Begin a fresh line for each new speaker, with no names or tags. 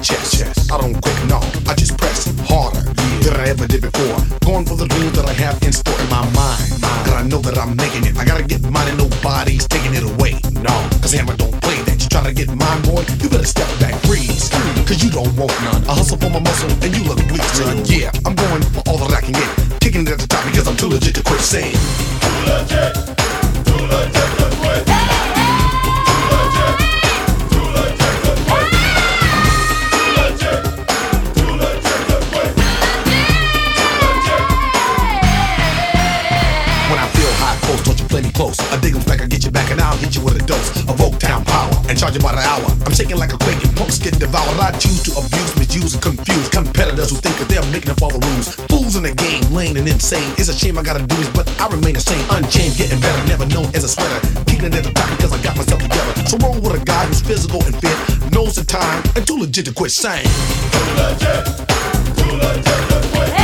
chest. I don't quit, no, I just press harder than I ever did before. Going for the dreams that I have in store in my mind. And I know that I'm making it. I gotta get mine and nobody's taking it away. No, cause Hammer don't play that. You try to get mine, boy, you better step back, freeze. Cause you don't want none. I hustle for my muscle and you look weak, son. Yeah, I'm going for all that I can get. Kicking it at the top because I'm too legit to quit saying.
Too legit to quit.
Close. I dig 'em back, I get you back, and I'll hit you with a dose of Oak Town power and charge you by the hour. I'm shaking like a quake and punks get devoured. I choose to abuse, misuse, and confuse competitors who think that they're making up all the rules. Fools in the game, lame and insane. It's a shame I gotta do this, but I remain the same. Unchained, getting better, never known as a sweater. Kicking it at the top because I got myself together. So roll with a guy who's physical and fit, knows the time, and too legit to quit saying.
Too legit to quit.